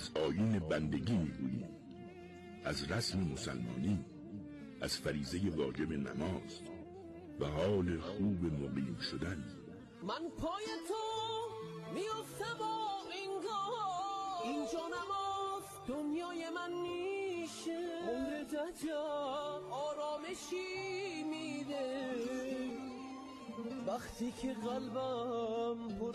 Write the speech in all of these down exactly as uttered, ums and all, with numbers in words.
از آیین بندگی میگوییم، از رسم مسلمانی، از فریضه واجب نماز و حال خوب مقیم شدن. من پای تو میافتم و اینگاه اینجا نماز دنیای من میشه، عمر دجال آرامشی میده وقتی که قلبم پر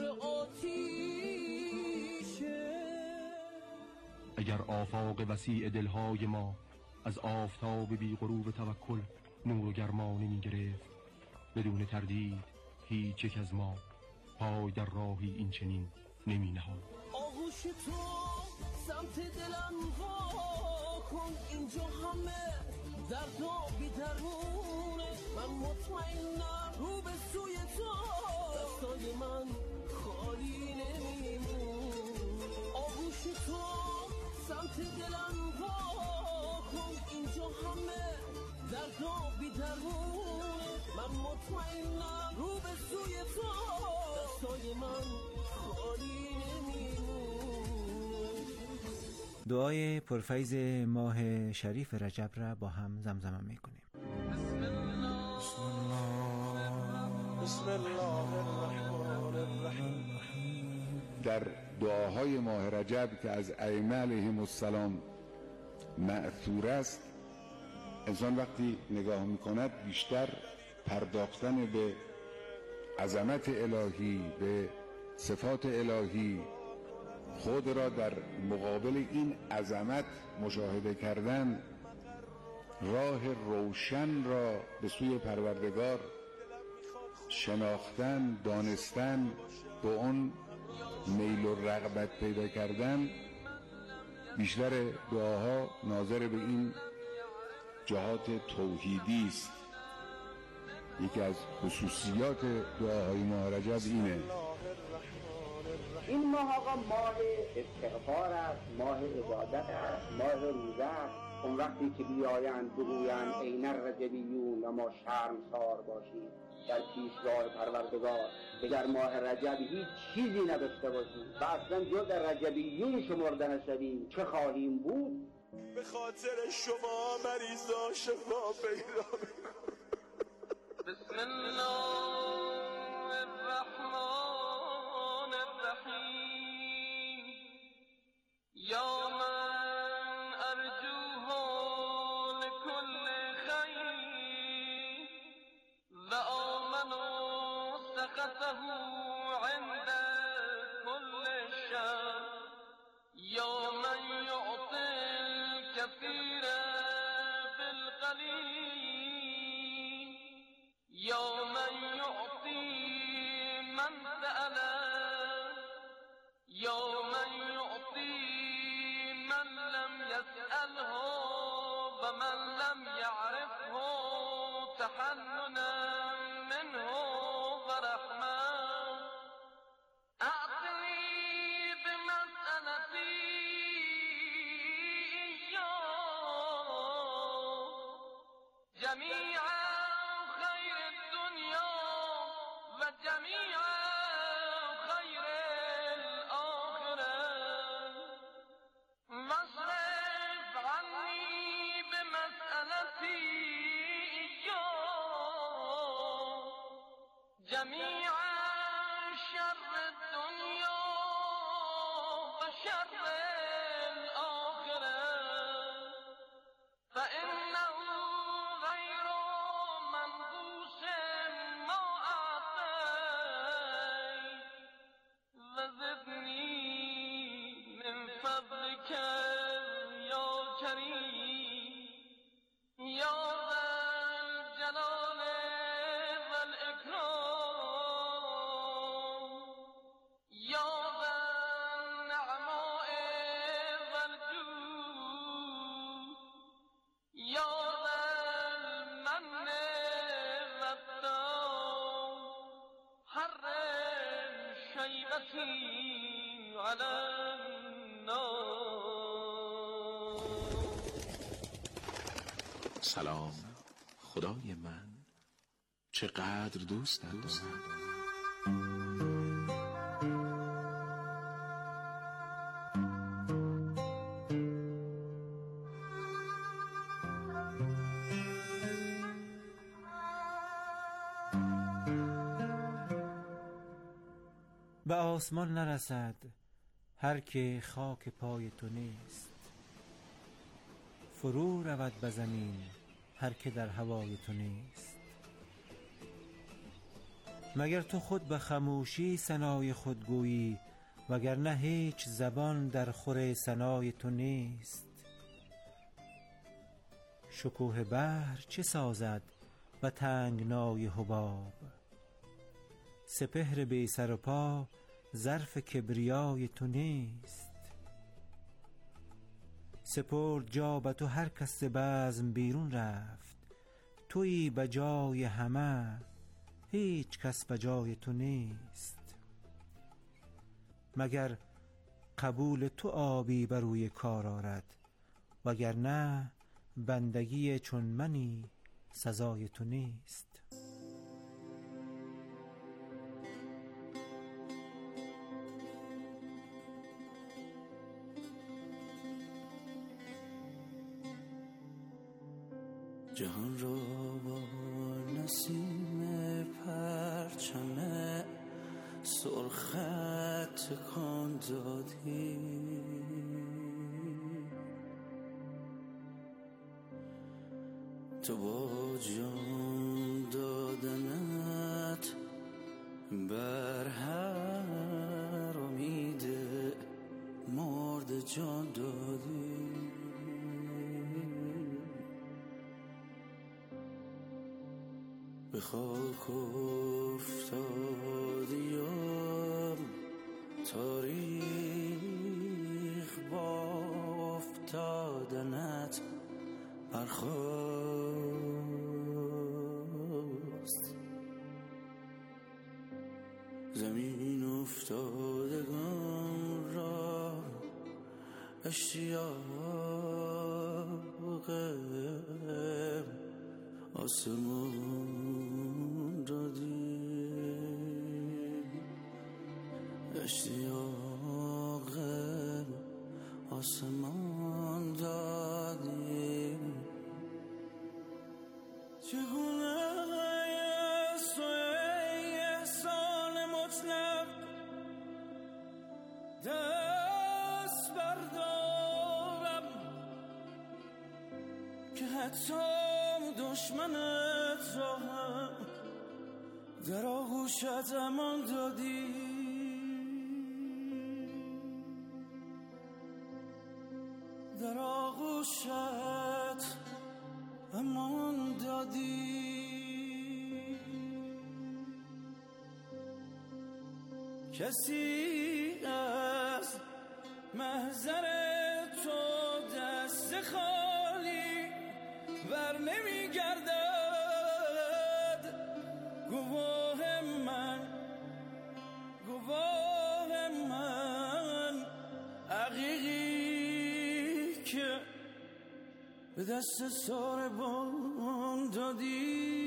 آتیشه. اگر آفاق وسیع دلهای ما از آفتاب بی غروب توکل نور و گرمانی می گرفت، بدون تردید هیچ یک از ما پای در راهی این چنین نمی نهاد. آغوش تو سمت دلم وا کن، اینجا همه درد و بی درمونه، من مطمئنم رو به سوی تو دستای من خالی نمیمون. آغوش تو سمت دلم وا کن، اینجا همه درد و بی درمونه، من مطمئنم رو به سوی تو دستای من خالی نمیمون. دعای پرفیض ماه شریف رجب را با هم زمزمه میکنیم. بسم الله بسم الله بسم الله الرحمن الرحیم. در دعاهای ماه رجب که از ائمه علیهم السلام مأثور است، انسان وقتی نگاه میکند بیشتر پرداختن به عظمت الهی، به صفات الهی، خود را در مقابل این عظمت مشاهده کردن، راه روشن را به سوی پروردگار شناختن، دانستن، به اون میل و رغبت پیدا کردن، بیشتر دعاها ناظر به این جهات توحیدی است. یکی از خصوصیات دعاهای ماه رجب اینه. این ماه آقا ماه استغفار است، ماه عبادت است، ماه روزه است. اون وقتی که بیایند بگویند این الرجبیون و ما شرمسار باشیم در پیشگاه پروردگار، اگر ماه رجب هیچ چیزی نداشته باشیم و اصلا جز در رجبیون شمرده نشویم چه خواهیم بود؟ به خاطر شما مریضا شفا پیدا می‌کنه. بسم الله الرحمن الرحیم. یا من ارجوه لكل خیر و آمن سخطه عند كل شر. یا من یعطی الكثیر بالقلیل، یا من یعطی من سأل، یا من یعطی من لم یسأله و من لم یعرفه تحننا منه و رحمه. اعطنی بمسألتی جميع خير الدنيا وجميع خير الآخرة، واصرف عني بمسألتي جميع شر الدنيا وشر الآخرة، فإنه سلام خدای من، چقدر دوست دارم. به آسمان نرسد هر که خاک پای تو نیست، فرو رود به زمین هر که در هوای تو نیست. مگر تو خود به خموشی ثنای خود گویی، وگرنه هیچ زبان در خور ثنای تو نیست. شکوه بحر چه سازد و تنگنای حباب، سپهر بی سر و پا ظرف کبریای تو نیست. سپرد جا به تو هر کس ز بزم بیرون رفت، تویی به جای همه هیچ کس به جای تو نیست. مگر قبول تو آبی بر روی کار آرد، وگرنه بندگی چون منی سزای تو نیست. جهان را با نسیم پرچم سرخت تکان دادی، تو با جان دادنت بر هر امید مرد جان دادی. به خاک افتادیم تاریخ با افتادنت برخاست. زمین افتادگان را اشتیاق آسمان دادی، اشتیاق آسمان دادی. چگونه است ای احسان مطلق دست بردارم، که حتی دشمنت را هم در آغوشت امان دادی. در آغوشت امان دادی. کسی از محضر تو دست خالی بر نمی گردد. گواه من گواه من عقیقی که به دست ساربان دادی.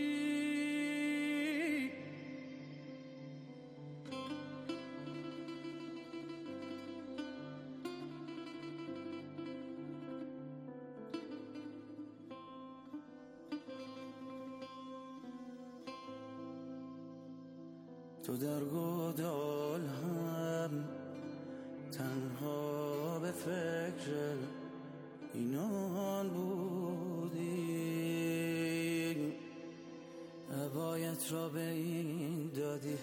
تو در گودال هم تنها به فکر اینان بودی، عبایت را به این دادی،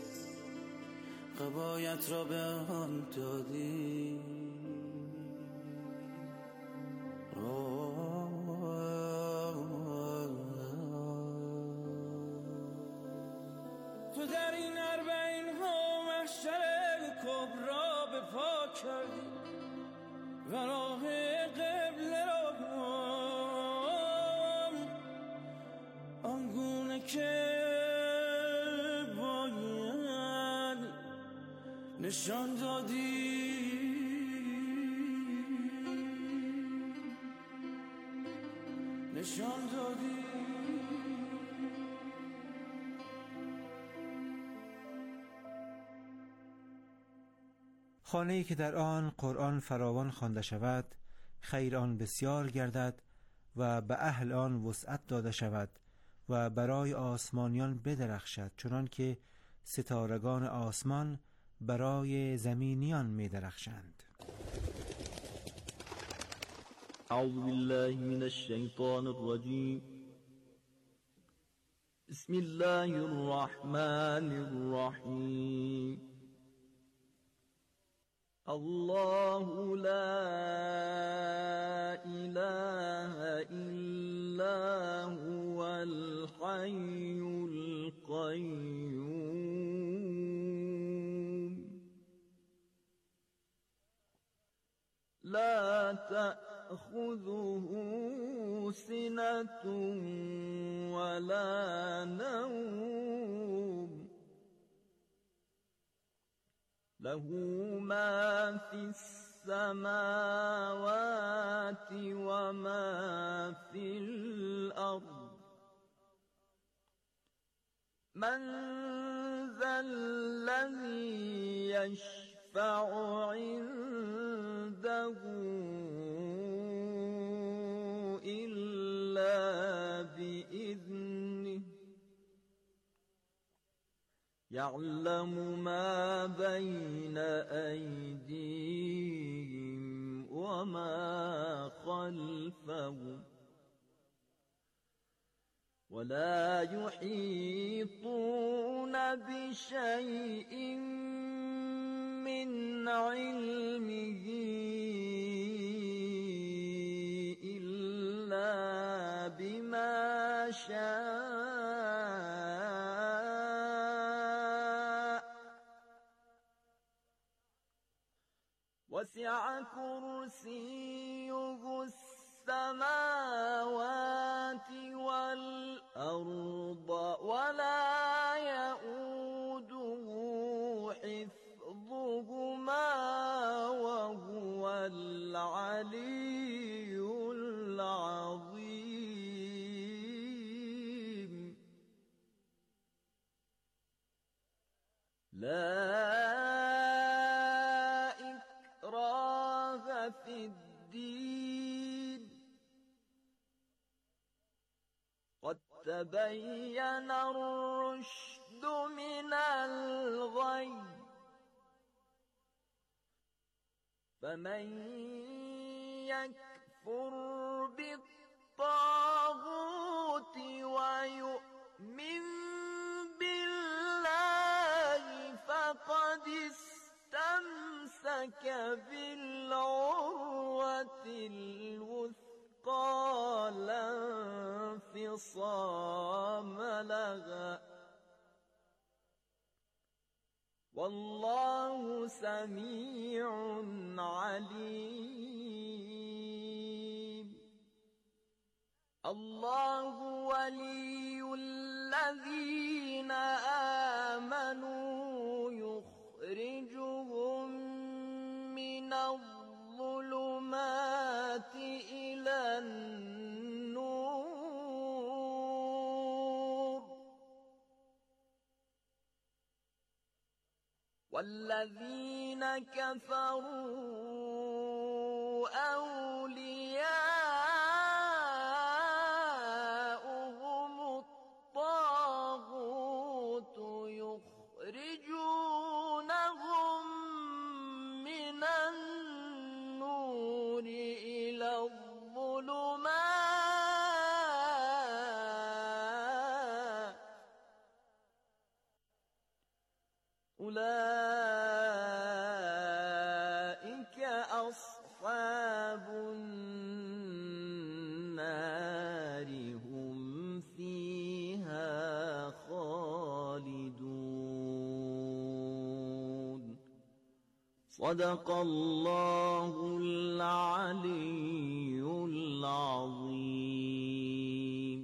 قبایت را به آن دادی. تو در این اربعین ها محشر کبرا به پا کردی و راه قبله را آنگونه که باید نشان دادی. نشان دادی. خانه‌ای که در آن قرآن فراوان خوانده شود، خیر آن بسیار گردد و به اهل آن وسعت داده شود و برای آسمانیان بدرخشد، چنان که ستارگان آسمان برای زمینیان می درخشند. اعوذ بالله من الشیطان الرجیم. بسم الله الرحمن الرحیم. الله لا اله الا هو الحي القيوم لا تأخذه سنة ولا نوم له ما في السماوات وما في الأرض من ذا الذي يشفع عنده إلا بإذنه يعلم ما بين أيديهم وما خلفهم ولا يحيطون بشيء من علمه إلا بما شاء وسع كرسيه السماوات والأرض ولا يؤوده حفظهما وهو العلي العظيم لا إكراه في الدين قد تبين الرشد من الغي فمن يكفر بالطاغوت ويؤمن بالله فقد استمسك بالعروة الوثقى لا انفصام لها والله سميع عليم الله ولي الذين آمنوا يخرجهم من الظلمات إلى النور والذين كفروا أولياؤهم الطاغوت يخرجونهم من النور إلى الظلمات أولئك أصحاب النار هم فيها خالدون صدق الله العلي العظيم.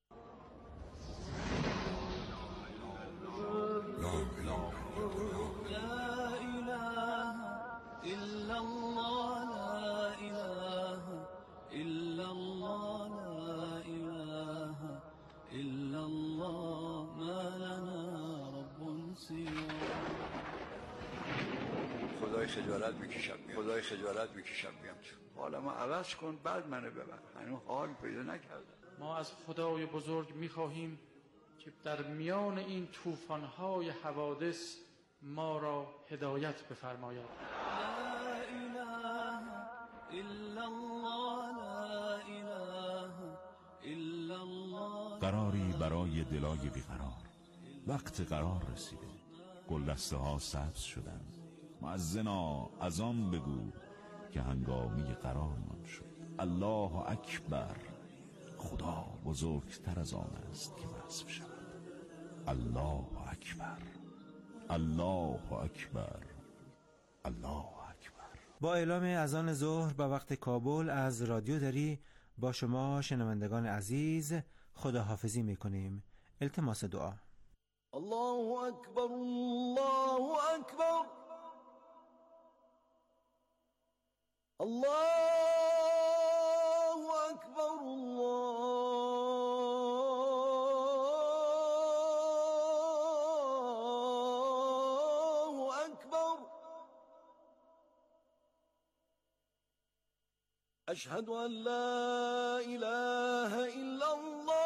خدای خجالت میکشم بیام خدای خجالت میکشم بیام حالا ما عوض کن بعد منو ببر هنوز حال پیدا نکردم. ما از خدای بزرگ میخواهیم که در میان این طوفان‌های حوادث ما را هدایت بفرماید. لا اله الا الله، لا اله الا الله. قراری برای دلای بیقرار. وقت قرار رسیده، گلدسته ها سبز شدن. مؤذنا از آن بگو که هنگامی قرارمان شد. الله اکبر. خدا بزرگتر از آن است که وصف شود. الله اکبر، الله اکبر، الله اکبر. با اعلام اذان ظهر به وقت کابل از رادیو دری با شما شنوندگان عزیز خداحافظی میکنیم. التماس دعا. الله اکبر، الله اکبر، الله اکبر، الله اکبر. اشهد ان لا اله الا الله.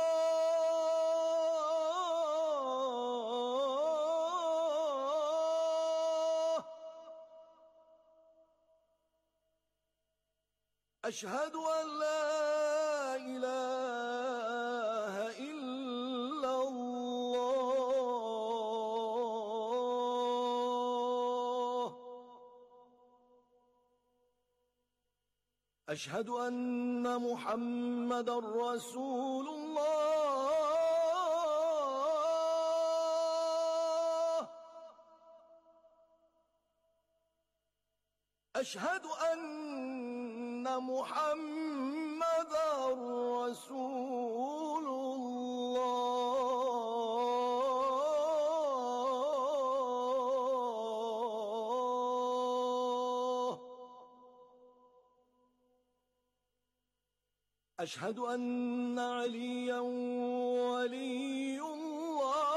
أشهد أن لا إله إلا الله. أشهد أن محمد رسول الله. أشهد أن محمد رسول الله. أشهد أن عليا ولي الله.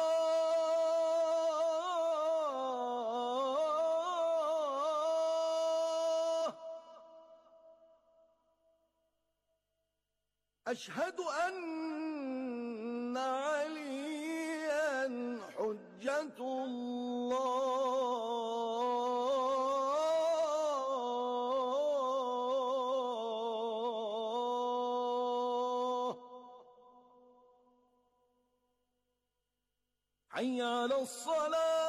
أشهد أن عليا حجة الله. حي على الصلاة.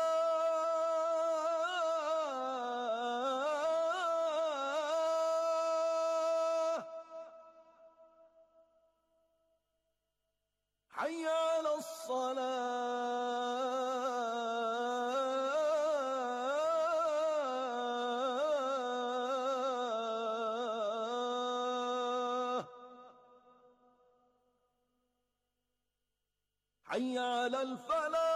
حي على الصلاة. حي على الفلاح.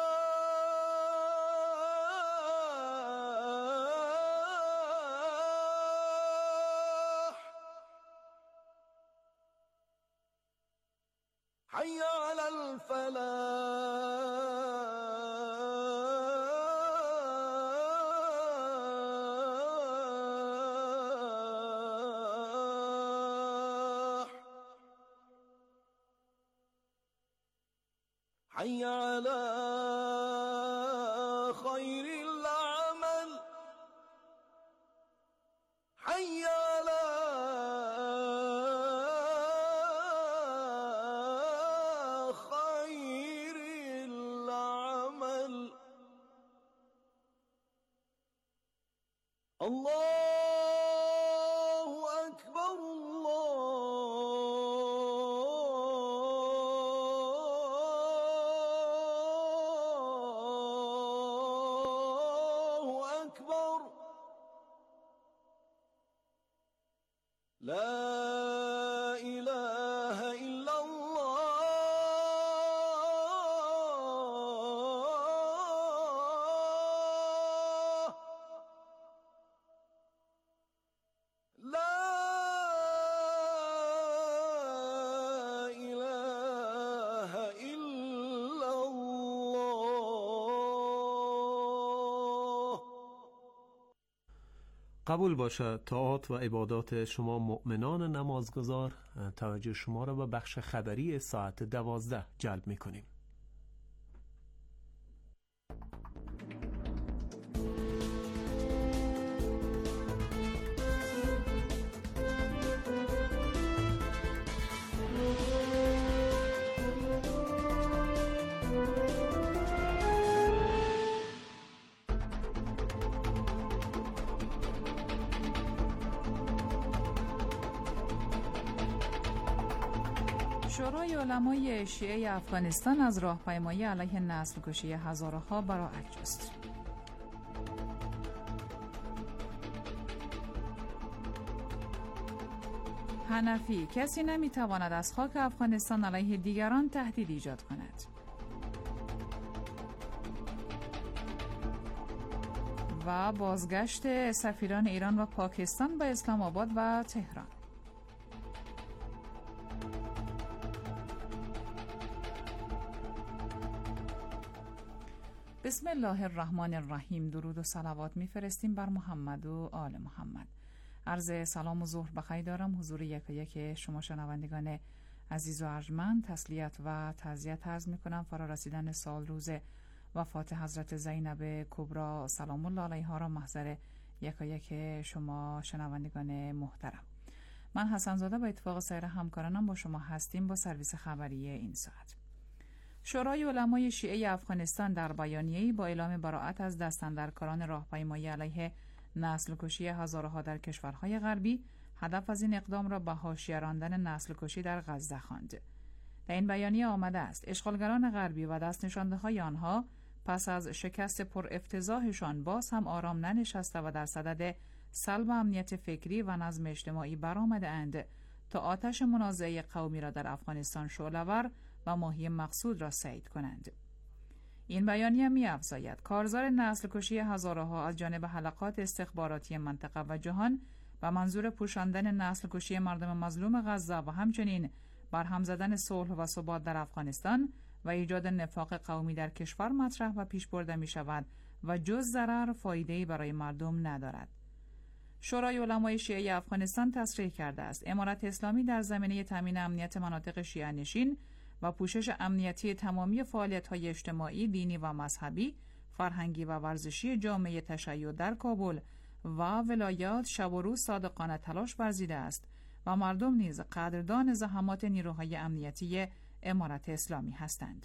حي على الفلاح. حي على خير العمل. حي على خير العمل. الله أكبر، الله أكبر. لا إله إلا الله. لا إله إلا الله. قبول باشد طاعات و عبادات شما مؤمنان نمازگزار. توجه شما را به بخش خبری ساعت دوازده جلب می کنیم. شورای علمای شیعه افغانستان از راهپیمایی علیه نسل کشی هزاره‌ها براءت جست. حنفی: کسی نمیتواند از خاک افغانستان علیه دیگران تهدید ایجاد کند. و بازگشت سفیران ایران و پاکستان به اسلام آباد و تهران. بسم الله الرحمن الرحیم. درود و صلوات میفرستیم بر محمد و آل محمد. عرض سلام و ظهر بخیر دارم حضور یک یک شما شنوندگان عزیز و ارجمند. تسلیت و تعزیت عرض میکنم فرا رسیدن سال روز وفات حضرت زینب کبری سلام الله علیها را محضر یک یک شما شنوندگان محترم. من حسن زاده با اتفاق سایر همکارانم با شما هستیم با سرویس خبری این ساعت. شورای علمای شیعه افغانستان در بیانیه‌ای با اعلام براءت از دستاندرکاران راهپیمایی علیه نسل کشی هزارها در کشورهای غربی، هدف از این اقدام را به حاشیه راندن نسل کشی در غزه خواند. در این بیانیه آمده است اشغالگران غربی و دست نشانده‌های آنها پس از شکست پر افتضاحشان باز هم آرام ننشسته و در صدد سلب امنیت فکری و نظم اجتماعی برآمده اند تا آتش منازعه قومی را در افغانستان شعله‌ور و ماهی مقصود را سعید کنند. این بیانیه می‌افزاید کارزار نسل کشی هزارها از جانب حلقات استخباراتی منطقه و جهان و منظور پوشاندن نسل کشی مردم مظلوم غزه و همچنین برهم زدن صلح و ثبات در افغانستان و ایجاد نفاق قومی در کشور مطرح و پیش برده می شود و جز ضرر فایده‌ای برای مردم ندارد. شورای علمای شیعه افغانستان تصریح کرده است امارت اسلامی در زمینه تامین امنیت مناطق شیعه نشین و پوشش امنیتی تمامی فعالیت‌های اجتماعی، دینی و مذهبی، فرهنگی و ورزشی جامعه تشیع در کابل و ولایات شب و روز صادقانه تلاش ورزیده است و مردم نیز قدردان زحمات نیروهای امنیتی امارت اسلامی هستند.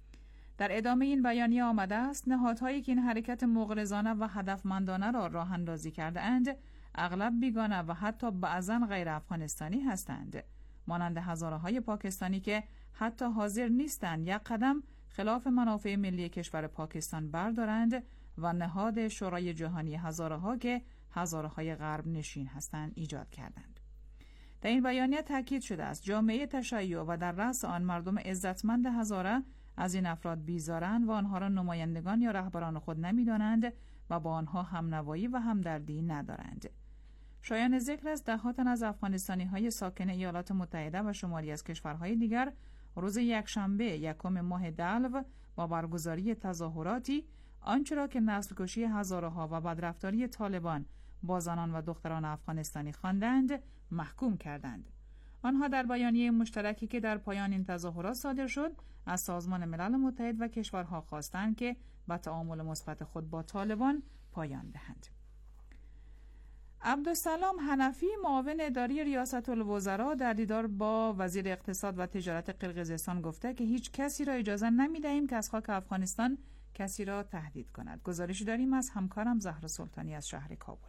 در ادامه این بیانیه آمده است نهادهایی که این حرکت مغرضانه و هدفمندانه را راه اندازی کرده اند اغلب بیگانه و حتی بعضاً غیر افغانستانی هستند، مانند هزاره‌های پاکستانی که حتی حاضر نیستند یک قدم خلاف منافع ملی کشور پاکستان بردارند و نهاد شورای جهانی هزارها که هزارهای غرب نشین هستند ایجاد کردند. در این بیانیه تاکید شده است جامعه تشیع و در رأس آن مردم عزتمند هزاره از این افراد بیزارند و آنها را نمایندگان یا رهبران خود نمی‌دانند و با آنها همنوایی و همدردی ندارند. شایان ذکر است ده‌ها تن از افغانستانی‌های ساکن ایالات متحده و شماری از کشورهای دیگر روز یکشنبه یکم ماه دلو با برگزاری تظاهراتی آنچه را که نسل کشی هزارها و بدرفتاری طالبان با زنان و دختران افغانستانی خواندند محکوم کردند. آنها در بیانیه مشترکی که در پایان این تظاهرات صادر شد از سازمان ملل متحد و کشورها خواستند که به تعامل مثبت خود با طالبان پایان دهند. عبدالسلام حنفی معاون اداری ریاست الوزراء در دیدار با وزیر اقتصاد و تجارت قرقیزستان گفته که هیچ کسی را اجازه نمی‌دهیم که از خاک افغانستان کسی را تهدید کند. گزارشی داریم از همکارم زهرا سلطانی از شهر کابل.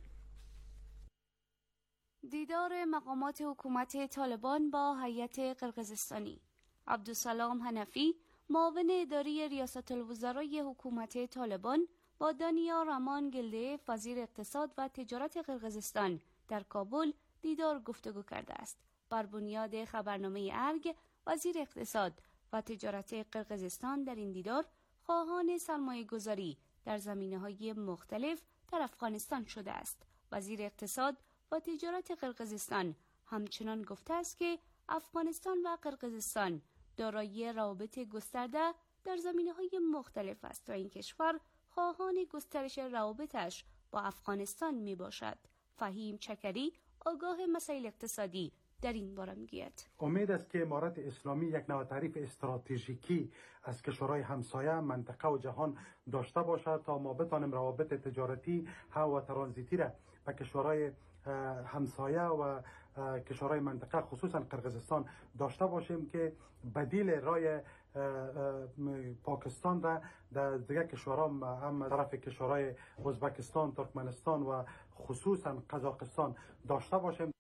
دیدار مقامات حکومت طالبان با هیئت قرقیزستانی. عبدالسلام حنفی معاون اداری ریاست الوزراء حکومت طالبان با دانیا رمان گلده وزیر اقتصاد و تجارت قرقیزستان در کابل دیدار گفتگو کرده است. بر بنیاد خبرنامه ارگ وزیر اقتصاد و تجارت قرقیزستان در این دیدار خواهان سرمایه گذاری در زمینه‌های مختلف در افغانستان شده است. وزیر اقتصاد و تجارت قرقیزستان همچنان گفته است که افغانستان و قرقیزستان دارای روابط گسترده در زمینه‌های مختلف است و این کشور خواهان گسترش روابطش با افغانستان می باشد. فهیم چکری آگاه مسائل اقتصادی در این باره میگوید. امید است که امارت اسلامی یک نوع تعریف استراتژیکی از کشورهای همسایه منطقه و جهان داشته باشد تا ما بتانیم روابط تجارتی و ترانزیتی را به کشورهای همسایه و کشورهای منطقه خصوصا قرقیزستان داشته باشیم که بدیل رای پاکستان را در دیگر کشورها هم طرف کشورهای ازبکستان، ترکمنستان و خصوصا قزاقستان داشته باشیم.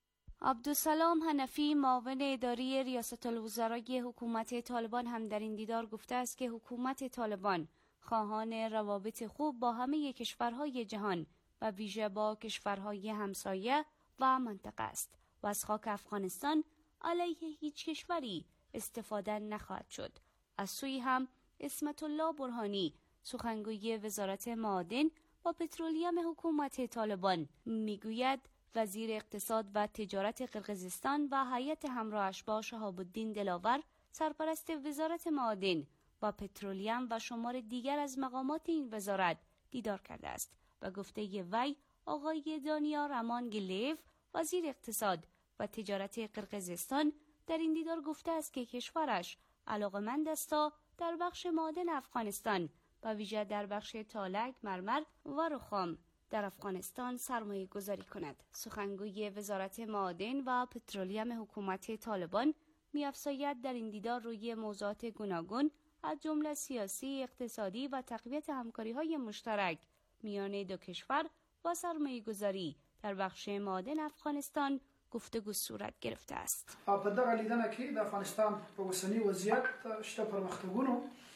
عبدالسلام حنفی معاون اداری ریاست الوزرای حکومت طالبان هم در این دیدار گفته است که حکومت طالبان خواهان روابط خوب با همه کشورهای جهان و ویژه با کشورهای همسایه و منطقه است و از خاک افغانستان علیه هیچ کشوری استفاده نخواهد شد. از سوی هم عصمت الله برهانی سخنگوی وزارت معادن و پترولیم حکومت طالبان میگوید وزیر اقتصاد و تجارت قرقیزستان و هیئت همراهش با شهاب الدین دلاور سرپرست وزارت معادن و پترولیم و شمار دیگر از مقامات این وزارت دیدار کرده است و گفته وی آقای دانیار امان گلیف وزیر اقتصاد و تجارت قرقیزستان در این دیدار گفته است که کشورش علاقمند است تا در بخش معادن افغانستان و ویژه در بخش تالک، مرمر و رخام در افغانستان سرمایه گذاری کند. سخنگوی وزارت معادن و پترولیم حکومت طالبان می‌افزاید در این دیدار روی موضوعات گوناگون از جمله سیاسی، اقتصادی و تقویت همکاری‌های مشترک میان دو کشور و سرمایه گذاری در بخش معادن افغانستان گفتگو صورت گرفته است. په دغه لیدنه کې د افغانستان په اوسنی وضعیت شته پرمختګونو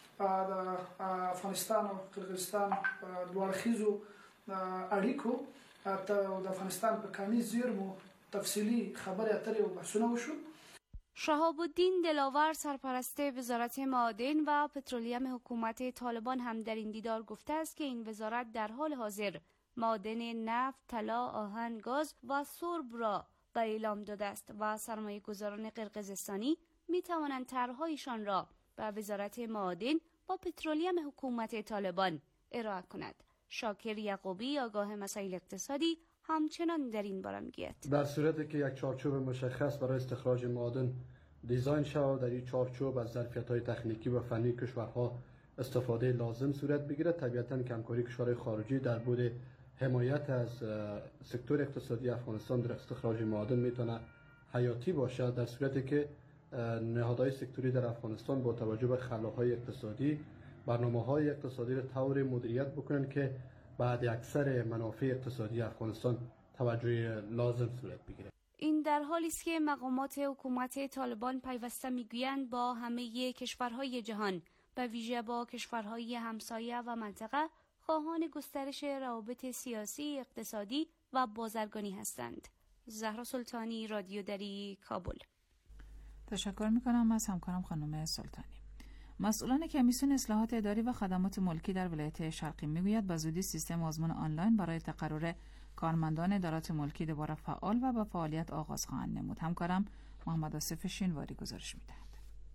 د افغانستان او قرغیزستان دوړخیزو اړیکو ته د افغانستان په کاني زیرمو تفصیلی خبرې اترې او بحثونه وشو. شهاب الدین دلاور سرپرست وزارت معادن و پترولیم حکومت طالبان هم در این دیدار گفته است که این وزارت در حال حاضر معادن نفت، طلا، آهن، گاز و سرب را به اعلام داده است و سرمایه گذاران قرقیزستانی می توانند طرحهایشان را به وزارت معادن و پترولیم حکومت طالبان ارائه کند. شاکر یعقوبی آگاه مسائل اقتصادی همچنان در این باره میگوید در صورتی که یک چارچوب مشخص برای استخراج معادن دیزاین شود، در این چارچوب از ظرفیت‌های تکنیکی و فنی کشورها استفاده لازم صورت بگیرد، طبیعتاً همکاری کشورهای خارجی در بود حمایت از سکتور اقتصادی افغانستان در استخراج معادن میتونه حیاتی باشد، در صورتی که نهادهای سکتوری در افغانستان با توجه به خلاهای اقتصادی برنامه‌های اقتصادی را طور مدیریت بکنند که بعد اکثر منافع اقتصادی افغانستان توجه لازم صورت بگیرد. این در حالی است که مقامات حکومت طالبان پیوسته میگویند با همه کشورهای جهان و ویژه با کشورهای همسایه و منطقه خواهان گسترش روابط سیاسی، اقتصادی و بازرگانی هستند. زهرا سلطانی، رادیو دری، کابل. تشکر میکنم از همکارم خانم سلطانی. مسئولان کمیسیون اصلاحات اداری و خدمات ملکی در ولایت شرقی میگوید به زودی سیستم آزمون آنلاین برای تقرر کارمندان ادارات ملکی دوباره فعال و به فعالیت آغاز خواهند نمود. همکارم محمد آصف شینواری گزارش میدهد.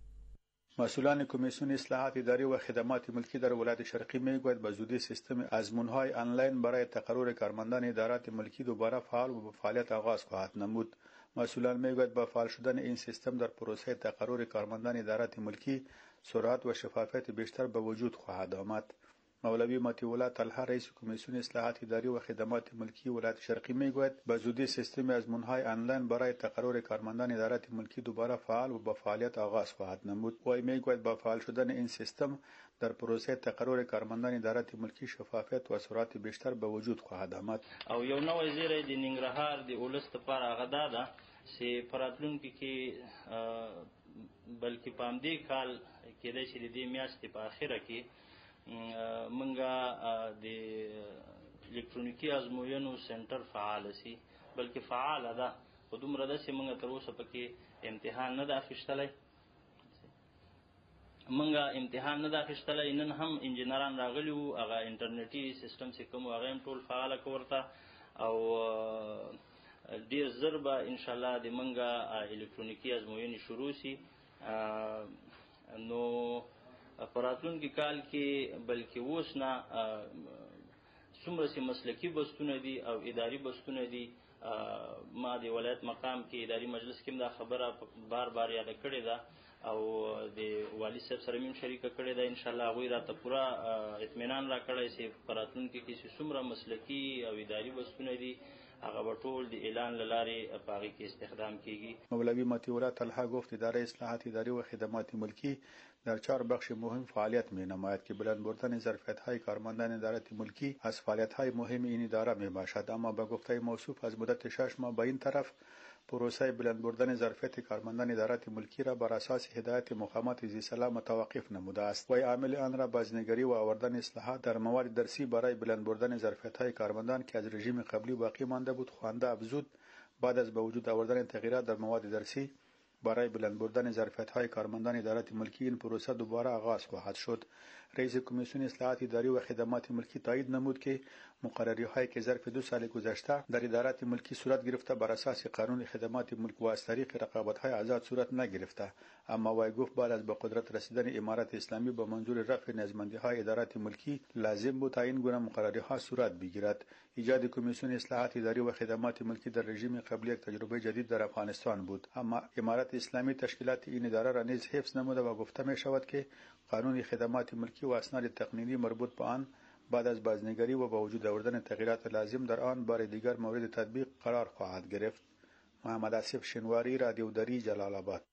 مسئولان کمیسیون اصلاحات اداری و خدمات ملکی در ولایت شرقی میگوید به زودی سیستم آزمون‌های آنلاین برای تقرر کارمندان ادارات ملکی دوباره فعال و به فعالیت آغاز خواهد نمود. مسئولان میگوید با فعال شدن این سیستم در پروسه تقرر کارمندان ادارات ملکی سرعت و شفافیت بیشتر به وجود خواهد آمد. مولوی مطیع الله طلحه رئیس کمیسیون اصلاحات اداری و خدمات ملکی ولایت شرقی میگوید به زودی سیستم آزمون‌های آنلاین برای تقرر کارمندان ادارات ملکی دوباره فعال و با فعالیت آغاز خواهد نمود. وی میگوید با فعال شدن این سیستم در پروسه تقرر کارمندان ادارات ملکی شفافیت و سرعت بیشتر به وجود خواهد آمد. او یو نوې زیری د ننګرهار د ولس لپاره هغه دا ده چې په راتلونکي کې بلکې په همدې کال کېدای شي د دې میاشتې په اخره کې منګه د الکترونیکي ازموینو سنټر فعال شي، بلکې فعاله ده، خو دومره ده چې منګه تر اوسه پکې امتحان نه ده اخیستلی. منګه امتحان نه ده اخیستلی. نن هم انجینران راغلي وو، هغه انټرنیټي سیسټم چې کوم هغه هم ټول فعاله کړه ورته، او ډیر زر به انشاءالله د منګه الکترونیکي ازموینې شروع شي. نو په راتلونکي کال کې بلکې اوس نه څومره چې مسلکي بستونه دي او اداري بستونه دي، ما د ولایت مقام کې اداري مجلس کې دا خبره بار بار یاده کړې ده او د والي صاحب سره مې شریکه کړې ده. انشاءالله هغوی راته پوره اطمینان را کړی چې په راتلونکي کې چې څومره مسلکي او اداري بستونه دي هغه به ټول د اعلان له لارې په هغې کې استخدام کیږي. مولوی مطیع الله طلحه گفت اداره اصلاحات اداری و خدمات ملکی در چهار بخش مهم فعالیت می نماید که بلند بردن ظرفیت‌های کارمندان ادارات ملکی از فعالیت‌های مهم این اداره می باشد. اما به گفته موصوف از مدت شش ماه به این طرف پروسه بلند بردن ظرفیت کارمندان ادارات ملکی را بر اساس هدایت مقامات ضیاءالصلاح متوقف نموده است و عامل آن را بازنگری و آوردن اصلاحات در مواد درسی برای بلند بردن ظرفیت‌های کارمندان که از رژیم قبلی باقی مانده بود خوانده افزود. بعد از به وجود آوردن تغییرات در مواد درسی برای بلند بردن ظرفیت‌های کارمندان ادارات ملکی این پروسه دوباره آغاز خواهد شد. رئیس کمیسیون اصلاحات اداری و خدمات ملکی تایید نمود که مقرری‌هایی که ظرف دو سال گذشته در ادارات ملکی صورت گرفته بر اساس قانون خدمات ملک و از طریق رقابت‌های آزاد صورت نگرفته، اما وی گفت بعد از به قدرت رسیدن امارت اسلامی به منظور رفع نیازمندی‌های ادارات ملکی لازم بود تا این گونه مقرری‌ها صورت بگیرد. ایجاد کمیسیون اصلاحات اداری و خدمات ملکی در رژیم قبلی یک تجربه جدید در افغانستان بود، اما امارت اسلامی تشکیلات این اداره را نیز حفظ نموده و گفته می شود که قانون خدمات ملکی و اسناد تقنینی مربوط به آن بعد از بازنگری و با وجود آوردن تغییرات لازم در آن بار دیگر مورد تطبیق قرار خواهد گرفت. محمد آصف شنواری، رادیو دری، جلال آباد.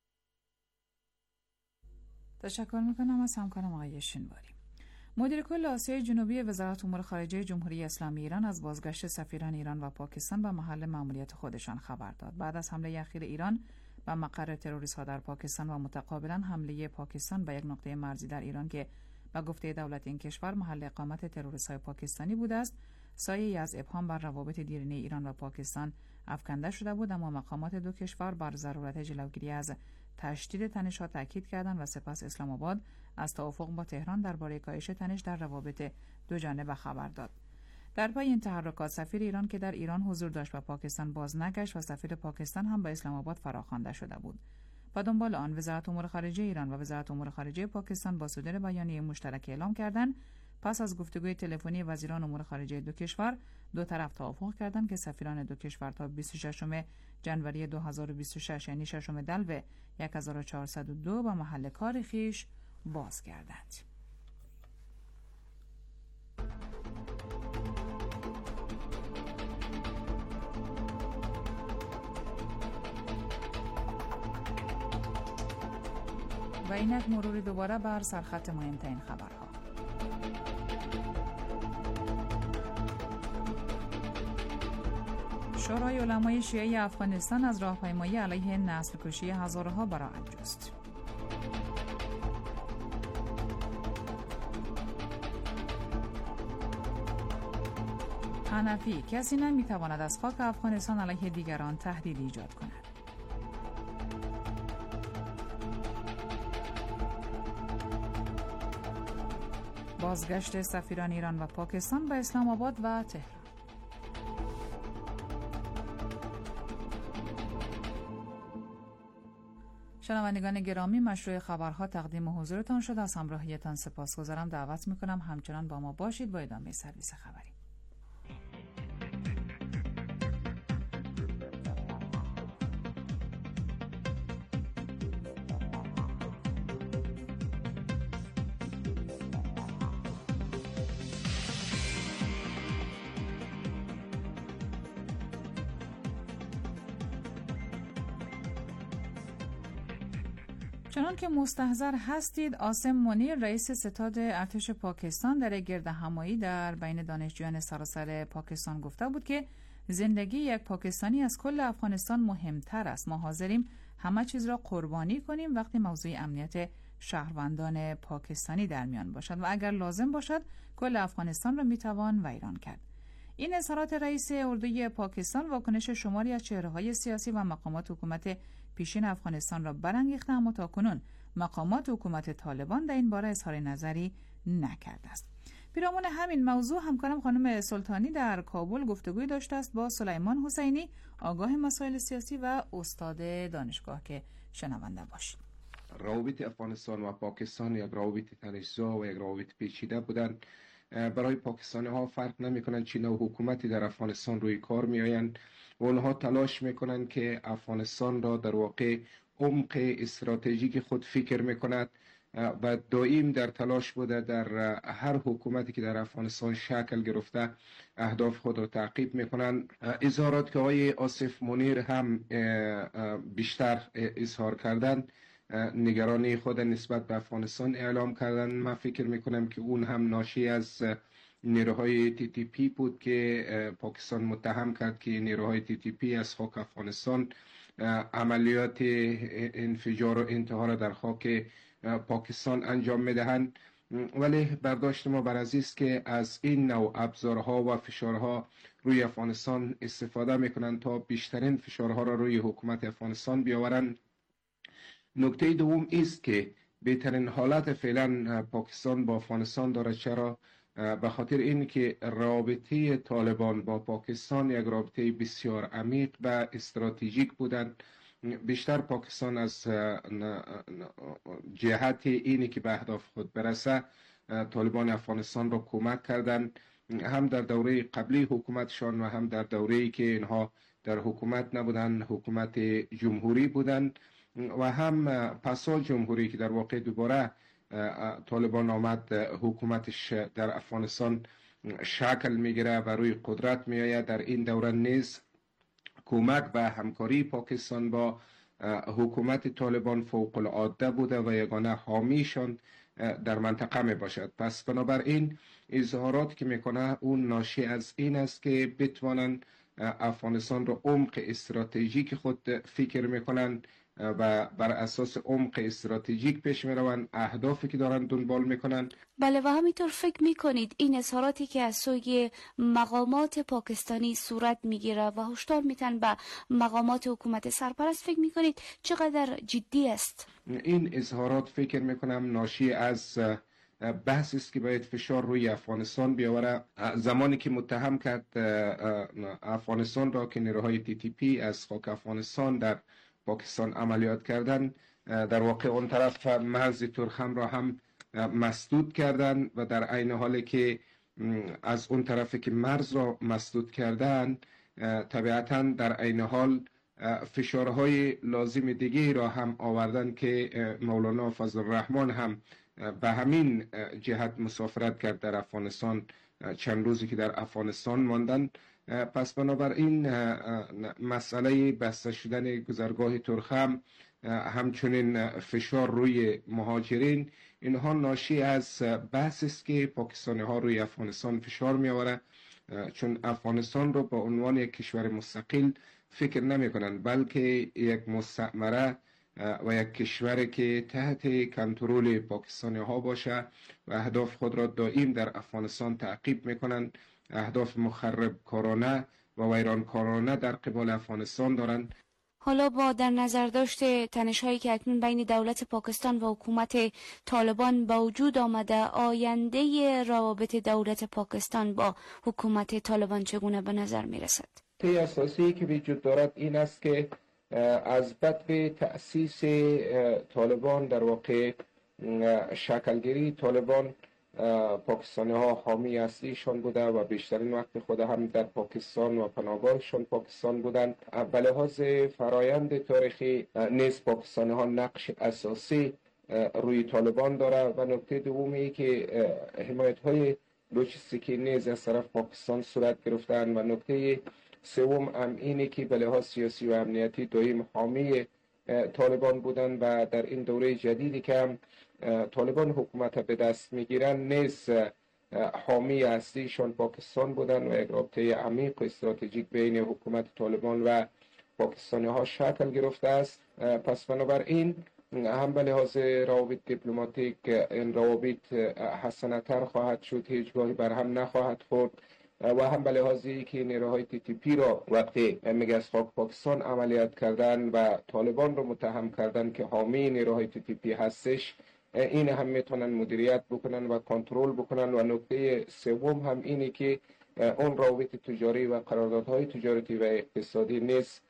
تشکر میکنم از همکارم آقای شنواری. مدیر کل آسیای جنوبی وزارت امور خارجه جمهوری اسلامی ایران از بازگشت سفیران ایران و پاکستان به محل مأموریت خودشان خبر داد. بعد از حمله اخیر ایران به مقر تروریست‌ها در پاکستان و متقابلا حمله پاکستان به یک نقطه مرزی در ایران که به گفته دولت این کشور محل اقامت تروریست‌های پاکستانی بوده است، سایه‌ای از ابهام بر روابط دیرینه ایران و پاکستان افکنده شده بود، اما مقامات دو کشور بر ضرورت جلوگیری از تشدید تنش‌ها تاکید کردند و سپس اسلام آباد از توافق با تهران درباره کاهش تنش در روابط دو جانبه خبر داد. در پای این تحرکات سفیر ایران که در ایران حضور داشت و پاکستان باز نگشت و سفیر پاکستان هم به اسلام آباد فراخوانده شده بود. با دنبال آن وزارت امور خارجه ایران و وزارت امور خارجه پاکستان با صدور بیانیه مشترک اعلام کردند پس از گفتگوی تلفنی وزیران امور خارجه دو کشور دو طرف توافق کردند که سفیران دو کشور تا بیست و ششم ژانویه دو هزار و بیست و شش یعنی ششم دلو هزار و چهارصد و دو به محل کار خویش بازگردند. و اینک مروری دوباره بر سرخط مهمترین خبرها. شورای علمای شیعه افغانستان از راهپیمایی علیه نسل کشی هزارها براءت جست. حنفی: کسی نمیتواند از خاک افغانستان علیه دیگران تهدید ایجاد کند. بازگشت سفیران ایران و پاکستان به اسلام آباد و تهران. شنوندگان گرامی، مشروع خبرها تقدیم حضورتان شد. از همراهیتان سپاسگزارم. دعوت میکنم همچنان با ما باشید با ادامه سرویس خبری. چنان که مستحضر هستید، عاصم منیر رئیس ستاد ارتش پاکستان در گردهمایی در بین دانشجویان سراسر پاکستان گفته بود که زندگی یک پاکستانی از کل افغانستان مهمتر است. ما حاضریم همه چیز را قربانی کنیم وقتی موضوع امنیت شهروندان پاکستانی در میان باشد و اگر لازم باشد کل افغانستان را میتوان ویران کرد. این اظهارات رئیس اردوی پاکستان واکنش شماری از چهره‌های سیاسی و مقامات حکومت پیشین افغانستان را برانگیخته، اما تاکنون مقامات حکومت طالبان در این باره اظهار نظری نکرده است. پیرامون همین موضوع همکارم خانم سلطانی در کابل گفتگوی داشته است با سلیمان حسینی، آگاه مسائل سیاسی و استاد دانشگاه، که شنونده باشید. روابط افغانستان و پاکستان یک روابط تنش‌زا و یک روابط پیچیده بودند. برای پاکستانی ها فرق نمی کنند چه نوع حکومتی در افغانستان روی کار می آیند و اونها تلاش می کنند که افغانستان را در واقع عمق استراتژیک خود فکر می کند و دائم در تلاش بوده در هر حکومتی که در افغانستان شکل گرفته اهداف خود را تعقیب می کنند. اظهارات که آقای آصف منیر هم بیشتر اظهار کردند، نگرانی خود نسبت به افغانستان اعلام کردن. من فکر میکنم که اون هم ناشی از نیروهای تی تی پی بود که پاکستان متهم کرد که نیروهای تی تی پی از خاک افغانستان عملیات انفجار و انتحار در خاک پاکستان انجام میدهند. ولی برداشت ما بر از است که از این نوع ابزارها و فشارها روی افغانستان استفاده میکنند تا بیشترین فشارها را روی حکومت افغانستان بیاورند. نکته دوم است که بهترین حالت فعلا پاکستان با افغانستان دارد. چرا؟ به خاطر این که رابطه طالبان با پاکستان یک رابطه بسیار عمیق و استراتژیک بودند. بیشتر پاکستان از جهت اینی که به اهداف خود برسه طالبان افغانستان را کمک کردند، هم در دوره قبلی حکومتشان و هم در دوره‌ای که اینها در حکومت نبودند، حکومت جمهوری بودند، و هم پسا جمهوری که در واقع دوباره طالبان آمد حکومتش در افغانستان شکل میگیره و روی قدرت میآید. در این دوره نیز کمک و همکاری پاکستان با حکومت طالبان فوق العاده بوده و یگانه حامیشان در منطقه می باشد. پس بنابراین اظهارات که میکنه اون ناشی از این است که بتوانند افغانستان رو عمق استراتژیک خود فکر میکنند و بر اساس عمق استراتژیک پیش می روند، اهدافی که دارن دنبال میکنن. بله، و همینطور فکر میکنید این اظهاراتی که از سوی مقامات پاکستانی صورت میگیره و هشدار میتن به مقامات حکومت سرپرست، فکر میکنید چقدر جدی است؟ این اظهارات فکر میکنم ناشی از بحث است که باید فشار روی افغانستان بیاوره. زمانی که متهم کرد افغانستان را که نیروهای تی تی پی از خاک افغانستان در پاکستان عملیات کردن، در واقع اون طرف مرز ترخم را هم مسدود کردن و در عین حالی که از اون طرفی که مرز را مسدود کردن طبیعتاً در عین حال فشارهای لازم دیگه را هم آوردن که مولانا فضل الرحمن هم به همین جهت مسافرت کرد در افغانستان، چند روزی که در افغانستان ماندن. پس بنابراین مسئله بسته شدن گذرگاه ترخم، همچنین فشار روی مهاجرین، اینها ناشی از بحث است که پاکستانی ها روی افغانستان فشار می آورد، چون افغانستان رو به عنوان یک کشور مستقل فکر نمی کنند، بلکه یک مستعمره و یک کشوری که تحت کنترل پاکستانی ها باشه و اهداف خود را دائم در افغانستان تعقیب می کنند. اهداف مخرب کارانه و ویران کارانه در قبال افغانستان دارند. حالا با در نظر داشت تنش هایی که اکنون بین دولت پاکستان و حکومت طالبان با وجود آمده، آینده روابط دولت پاکستان با حکومت طالبان چگونه به نظر می رسد؟ تی اساسی که وجود دارد این است که از بدو تأسیس طالبان، در واقع شکلگیری طالبان، پاکستانی ها حامی اصلیشان بوده و بیشترین وقت خود هم در پاکستان و پناهگاهشان پاکستان بودند. به لحاظ فرایند تاریخی نیز پاکستانی ها نقش اساسی روی طالبان داره و نکته دومی که حمایت های لوجستیکی نیز از طرف پاکستان صورت گرفتند و نکته سوم هم اینه که به لحاظ سیاسی و امنیتی دائم حامی طالبان بودند و در این دوره جدیدی که هم طالبان حکومت به دست میگیرن نیز حامی اصلیشان پاکستان بودن و یک رابطه عمیق و استراتژیک بین حکومت طالبان و پاکستانی ها شکل گرفته است. پس بنابراین هم به لحاظ روابط دیپلماتیک این روابط حسن‌تر خواهد شد، هیچگاهی بر هم نخواهد خورد و هم به لحاظی که نیروهای تی تی پی را وقتی میگه از خاک پاکستان عملیات کردن و طالبان رو متهم کردن که حامی نیروهای تی تی پی هستش، این هم میتونن مدیریت بکنن و کنترل بکنن. و نکته سوم هم اینه که اون روابط تجاری و قراردادهای تجارتی و اقتصادی نیز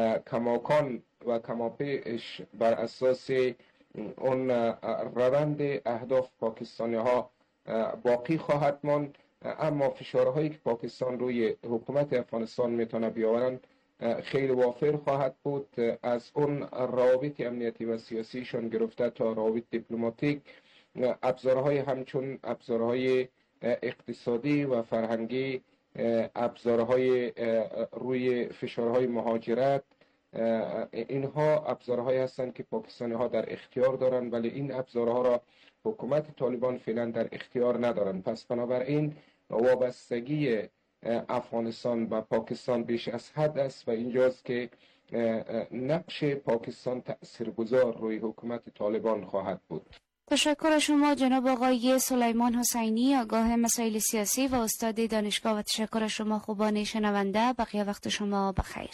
کماکان و کماپیش بر اساس اون روند اهداف پاکستانی ها باقی خواهد ماند. اما فشارهایی که پاکستان روی حکومت افغانستان میتونه بیاورن خیلی وافر خواهد بود، از اون روابط امنیتی و سیاسیشون گرفته تا روابط دیپلماتیک، ابزارهای همچون ابزارهای اقتصادی و فرهنگی، ابزارهای روی فشارهای مهاجرت، اینها ابزارهایی هستند که پاکستانی ها در اختیار دارن، ولی این ابزارها را حکومت طالبان فعلا در اختیار ندارن. پس بنابراین وابستگی افغانستان و پاکستان بیش از حد است و اینجاست که نقش پاکستان تأثیرگذار روی حکومت طالبان خواهد بود. تشکر شما جناب آقای سلیمان حسینی، آگاه مسائل سیاسی و استاد دانشگاه، و تشکر شما خوبان شنونده. بقیه وقت شما بخیر.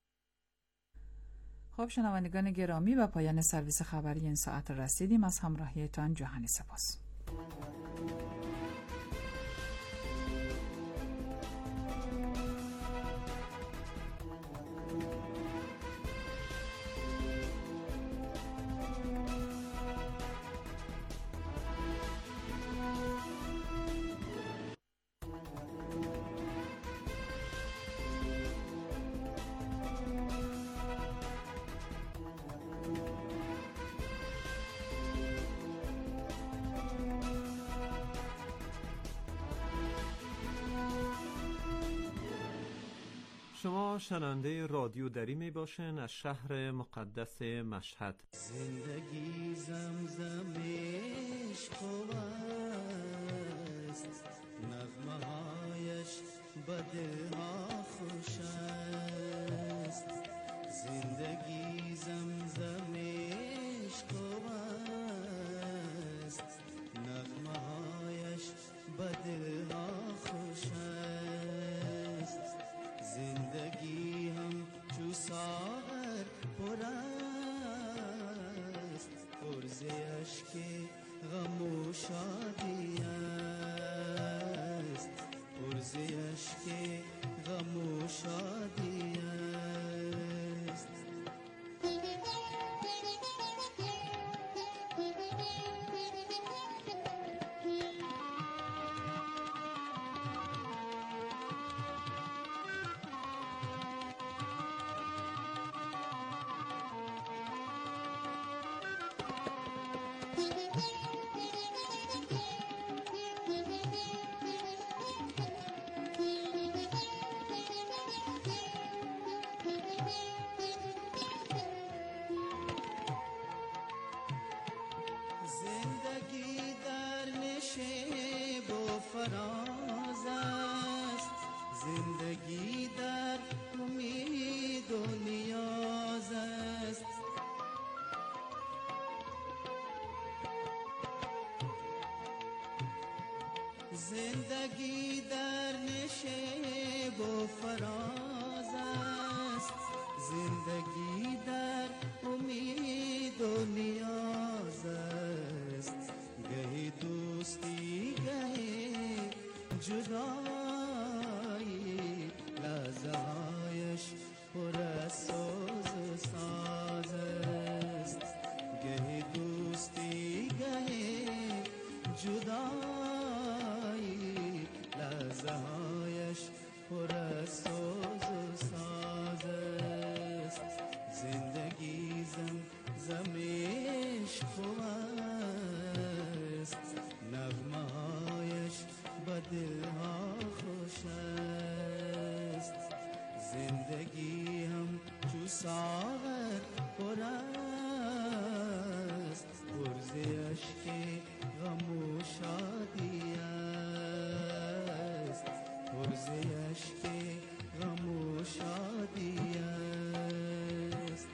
خب شنوندگان گرامی، به پایان سرویس خبری این ساعت رسیدیم. از همراهیتان جهانی سپاس. شما شنونده رادیو دری می باشین از شهر مقدس مشهد. زندگی زمزم عشق است، نغمه هایش به دلها خوش است. زندگی زمزم عشق است، نغمه هایش به دلها خوش است. زندگی هم چو ساغر پر است، عرض اشک غم و شادی است. عرض اشک غم و شادی است. زندگی در نشیب و فراز است، زندگی در امید و نیاز است. زندگی در نشیب و فراز است، زندگی در امید و نیاز است. گهی دوستی گهی جدایی، لحظه هایش پر از سوز و ساز است. گهی دوستی گهی جدایی، لحظه هایش پر از سوز و ساز است. زندگی زم زم عشق است، نغمه هایش به دلها خوش است. زندگی هم چو ساغر پر است، عرض اشک غم و شادی است. عرض اشک غم و شادی است.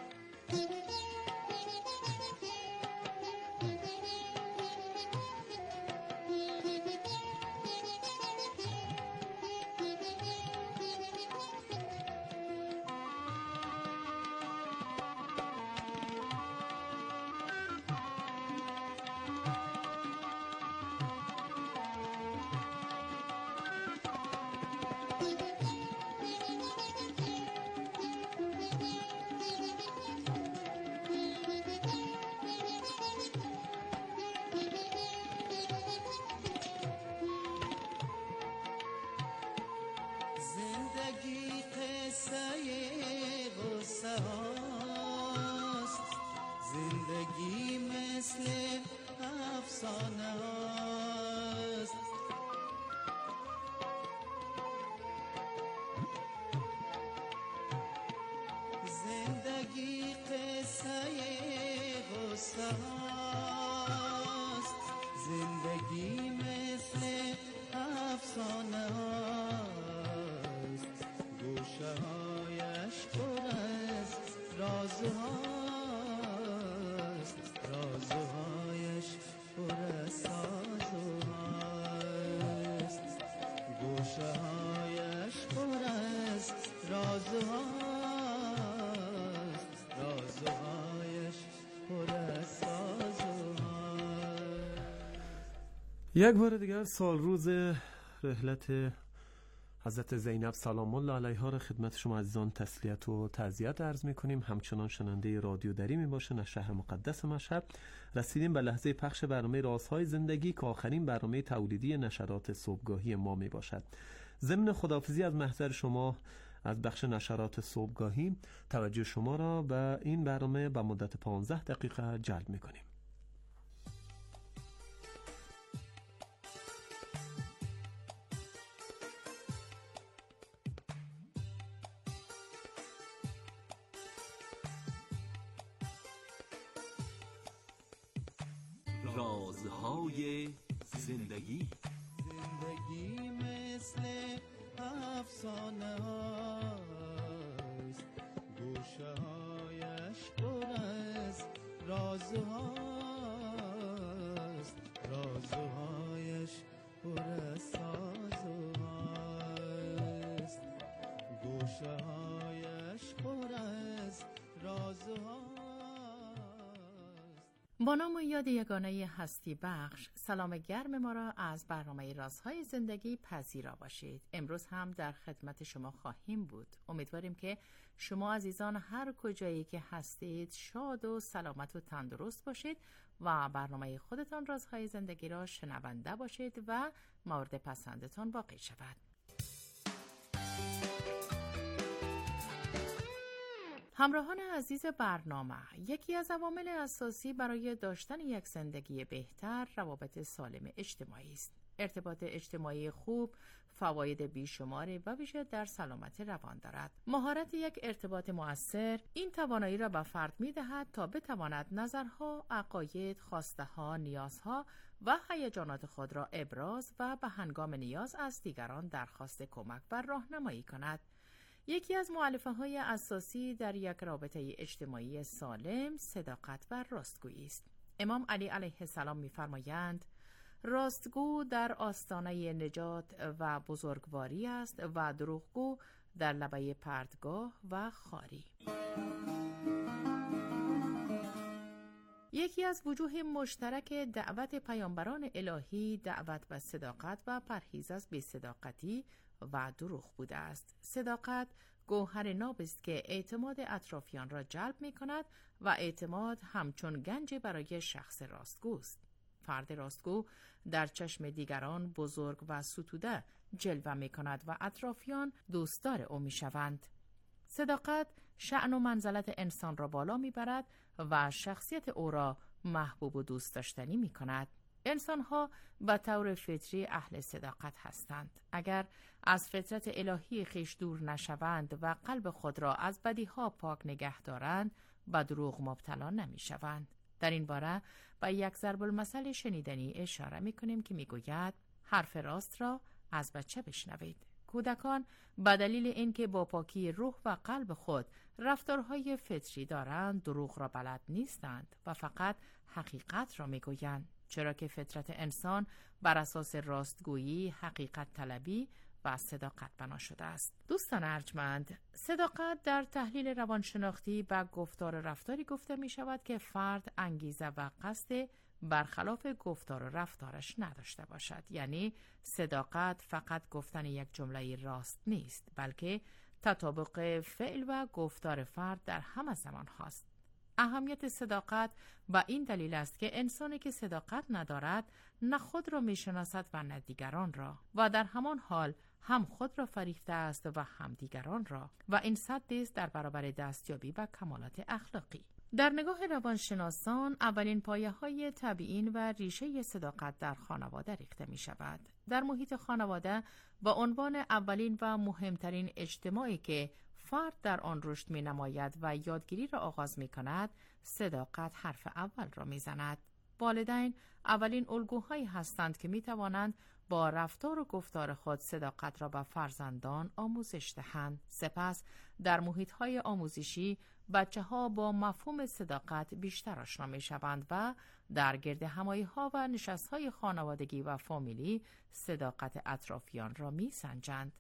زندگی قصه غصه هاست، زندگی مثل افسانه هاست. زندگی قصه غصه هاست، زندگی مثل افسانه هاست. گوشه هایش پر یک بار دیگر سال روز رحلت حضرت زینب سلام الله علیها را خدمت شما عزیزان تسلیت و تعزیت عرض می‌کنیم. همچنان شنونده رادیو دری میباشین از شهر مقدس مشهد. رسیدیم به لحظه پخش برنامه رازهای زندگی که آخرین برنامه تولیدی نشرات صبحگاهی ما میباشد. ضمن خداحافظی از محضر شما از بخش نشرات صبحگاهی توجه شما را به این برنامه به مدت پانزده دقیقه جلب می‌کنیم. رازهای زندگی. زندگی مثل افسانه هاست، گوشه هایش پر از رازهاست، رازهایش پر از سازهاست، گوشه هایش پر از رازهاست. با نام و یاد یگانه هستی بخش، سلام گرم ما را از برنامه رازهای زندگی پذیرا باشید. امروز هم در خدمت شما خواهیم بود. امیدواریم که شما عزیزان هر کجایی که هستید شاد و سلامت و تندرست باشید و برنامه خودتان رازهای زندگی را شنونده باشید و مورد پسندتان واقع شود. همراهان عزیز برنامه، یکی از عوامل اساسی برای داشتن یک زندگی بهتر روابط سالم اجتماعی است. ارتباط اجتماعی خوب فواید بیشماری و ویژه در سلامت روان دارد. مهارت یک ارتباط مؤثر این توانایی را به فرد می‌دهد تا بتواند نظرها، عقاید، خواسته‌ها، نیازها و هیجانات خود را ابراز و به هنگام نیاز از دیگران درخواست کمک و راهنمایی کند. یکی از مؤلفه‌های اساسی در یک رابطه اجتماعی سالم صداقت و راستگویی است. امام علی علیه السلام می‌فرمایند راستگو در آستانه نجات و بزرگواری است و دروغگو در لبه پرتگاه و خواری. یکی از وجوه مشترک دعوت پیامبران الهی دعوت به صداقت و پرهیز از بی‌صداقتی و دروغ بوده است. صداقت گوهر ناب است که اعتماد اطرافیان را جلب می کند و اعتماد همچون گنج برای شخص راستگوست. فرد راستگو در چشم دیگران بزرگ و ستوده جلوه می کند و اطرافیان دوستدار او می شوند. صداقت شأن و منزلت انسان را بالا می برد و شخصیت او را محبوب و دوست داشتنی می کند. انسان‌ها به طور فطری اهل صداقت هستند. اگر از فطرت الهی خویش دور نشوند و قلب خود را از بدیها پاک نگه دارند، به دروغ مبتلا نمی‌شوند. در این باره به یک ضرب المثل شنیدنی اشاره می‌کنیم که می‌گوید حرف راست را از بچه بشنوید. کودکان به دلیل اینکه با پاکی روح و قلب خود رفتارهای فطری دارند، دروغ را بلد نیستند و فقط حقیقت را می‌گویند. چرا که فطرت انسان بر اساس راستگویی، حقیقت طلبی و صداقت بنا شده است. دوستان ارجمند، صداقت در تحلیل روانشناختی به گفتار رفتاری گفته می شود که فرد انگیزه و قصد برخلاف گفتار و رفتارش نداشته باشد. یعنی صداقت فقط گفتن یک جمله راست نیست، بلکه تطابق فعل و گفتار فرد در همه زمان هاست. اهمیت صداقت به این دلیل است که انسانی که صداقت ندارد نه خود را میشناسد و نه دیگران را و در همان حال هم خود را فریفته است و هم دیگران را و این سدی است در برابر دستیابی و کمالات اخلاقی. در نگاه روانشناسان اولین پایه‌های تبیین و ریشه صداقت در خانواده ریخته می شود. در محیط خانواده با عنوان اولین و مهمترین اجتماعی که فرد در آن رشد می نماید و یادگیری را آغاز می کند، صداقت حرف اول را می زند. والدین اولین الگوهایی هستند که می توانند با رفتار و گفتار خود صداقت را به فرزندان آموزش دهند. سپس در محیط‌های آموزشی بچه‌ها با مفهوم صداقت بیشتر آشنا می‌شوند و در گرد همایی‌ها و نشست‌های خانوادگی و فامیلی صداقت اطرافیان را می‌سنجند.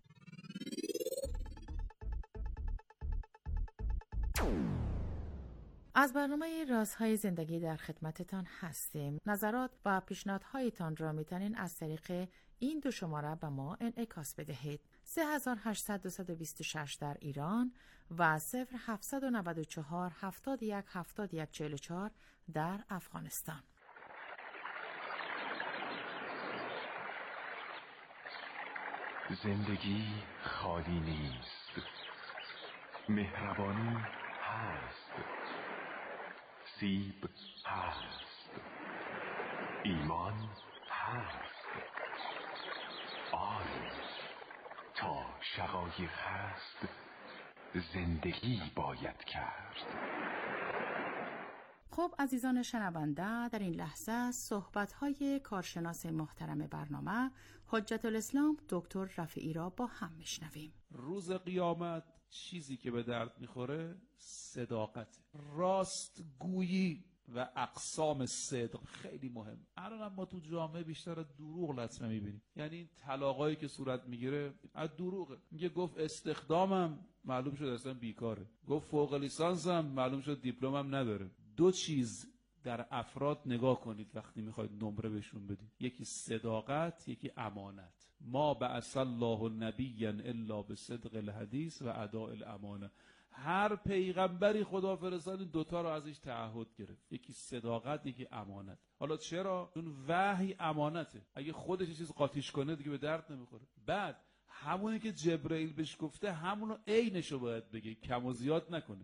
از برنامه رازهای زندگی در خدمتتان هستیم. نظرات و پیشنهادهایتان را میتونین از طریق این دو شماره به ما انعکاس بدهید: سه هزار و هشتصد و بیست و شش در ایران و صفر هفتصد و نود و چهار هفتاد و یک هفتاد و یک چهل و چهار در افغانستان. زندگی خالی نیست، مهربانی هست، سیب هست، ایمان هست، آن تا شقایق هست زندگی باید کرد. خب عزیزان شنونده، در این لحظه صحبت‌های کارشناس محترم برنامه حجت الاسلام دکتر رفیعی را با هم میشنویم. روز قیامت چیزی که به درد میخوره صداقت، راست گویی و اقسام صدق خیلی مهم. الان ما تو جامعه بیشتر دروغ لطمه میبینیم. یعنی این طلاقایی که صورت میگیره از دروغه. میگه گفت استخدامم، معلوم شد اصلا بیکاره. گفت فوق لیسانسم، معلوم شد دیپلمم نداره. دو چیز در افراد نگاه کنید وقتی میخواید نمره بهشون بدید: یکی صداقت، یکی امانت. ما بعث الله نبیا الا بصدق الحدیث و اداء الامانه. هر پیغمبری خدا فرستاد دوتا رو ازش تعهد گرفت: یکی صداقت، یکی امانت. حالا چرا؟ چون وحی امانته. اگه خودش یه چیز قاطیش کنه دیگه به درد نمیخوره. بعد همونی که جبرئیل بهش گفته همونو عینشو باید بگه، کم و زیاد نکنه.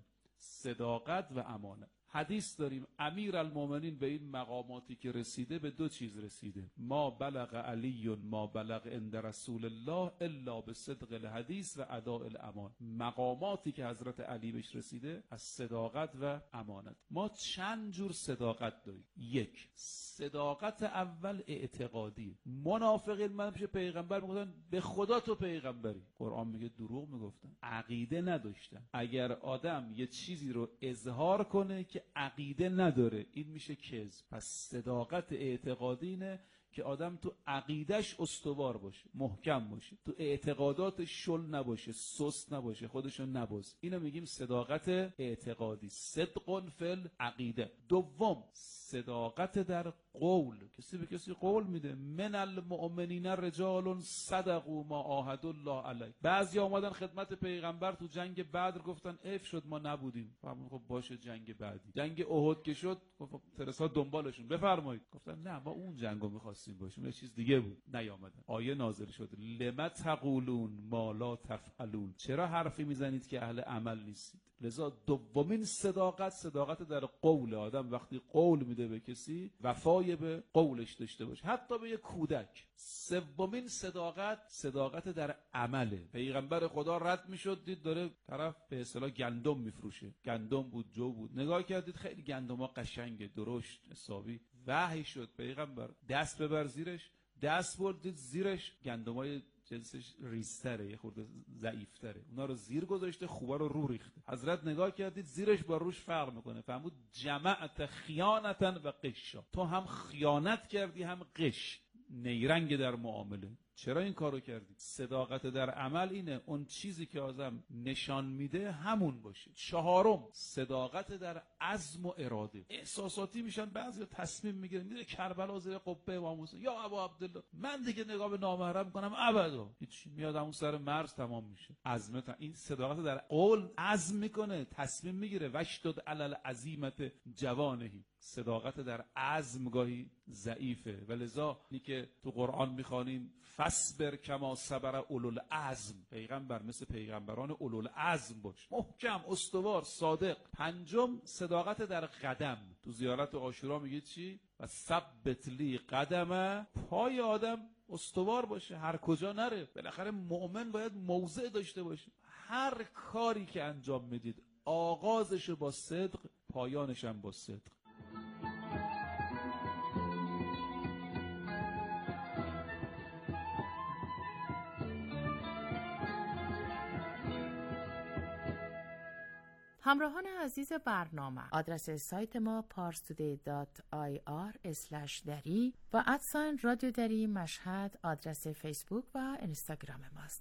صداقت و امانت. حدیث داریم امیرالمومنین به این مقاماتی که رسیده به دو چیز رسیده: ما بلغ علی ما بلغ عند رسول الله الا بصدق الحدیث و اداء الامان. مقاماتی که حضرت علی بهش رسیده از صداقت و امانت. ما چند جور صداقت داریم. یک، صداقت اول اعتقادی. منافقین من پیش پیغمبر میگفتن به خدا تو پیغمبری، قرآن میگه دروغ میگفتن، عقیده نداشتن. اگر آدم یه چیزی رو اظهار کنه که عقیده نداره این میشه کذب. پس صداقت اعتقادی اینه که آدم تو عقیدش استوار باشه، محکم باشه، تو اعتقاداتش شل نباشه، سست نباشه، خودشو نباز. اینو میگیم صداقت اعتقادی، صدق فی عقیده. دوم، صداقت در قول. کسی به کسی قول میده: من المؤمنین رجال صدقوا ما عاهدوا الله علیه. بعضی اومدن خدمت پیغمبر تو جنگ بدر گفتن اف شد ما نبودیم. فرمود خب باشه جنگ بعدی. جنگ احد که شد گفت ترسا دنبالشون بفرمایید. گفتن نه ما اون جنگو می‌خواستیم باشیم، یه چیز دیگه بود. نیامدن. آیه نازل شد: لم تقولون ما لا تفعلون. چرا حرفی میزنید که اهل عمل نیستید؟ لذا دومین صداقت، صداقت در قول. آدم وقتی قول میده به کسی وفای به قولش داشته باشه، حتی به یک کودک. سومین صداقت، صداقت در عمله. پیغمبر خدا رد میشد دید داره طرف به اصطلاح گندم میفروشه، گندم بود، جو بود، نگاه کردید خیلی گندما قشنگه، درشت، حسابی. وحی شد پیغمبر دست ببر زیرش، دست بردید زیرش گندمای جنسش ریزتره، یه خورده ضعیفتره، اونا رو زیر گذاشته، خوبا رو رو ریخته. حضرت نگاه کردید زیرش با روش فرق میکنه، فهمود جمعت خیانتا و قشا. تو هم خیانت کردی هم قش، نیرنگ در معامله. چرا این کارو کردی؟ صداقت در عمل اینه اون چیزی که آدم نشان میده همون باشه. چهارم، صداقت در عزم و اراده. احساساتی میشن بعضی، تصمیم میگیرن میره کربلا زیر قبه امام حسین، یا ابا عبدالله من دیگه نگاه به نامحرم کنم ابدا، هیچ، میاد اون سر مرز تمام میشه. عزمت، این صداقت در قول، عزم میکنه، تصمیم میگیره. وشدد علل عزیمت جوانهی. صداقت در عزم گاهی ضعیفه، ولذا اینی که تو قرآن میخوانیم فصبر کما صبر اولوالعزم. پیغمبر مثل پیغمبران اولوالعزم باش، محکم، استوار، صادق. پنجم، صداقت در قدم. تو زیارت عاشورا میگه چی؟ و ثبت لی قدمه. پای آدم استوار باشه، هر کجا نره. بالاخره مؤمن باید موضع داشته باشه. هر کاری که انجام میدید آغازش با صدق، پایانش هم با صدق. همراهان عزیز برنامه، آدرس سایت ما پارس تودی دات آی آر اسلش دری و ادساین رادیو دری مشهد آدرس فیسبوک و اینستاگرام ماست.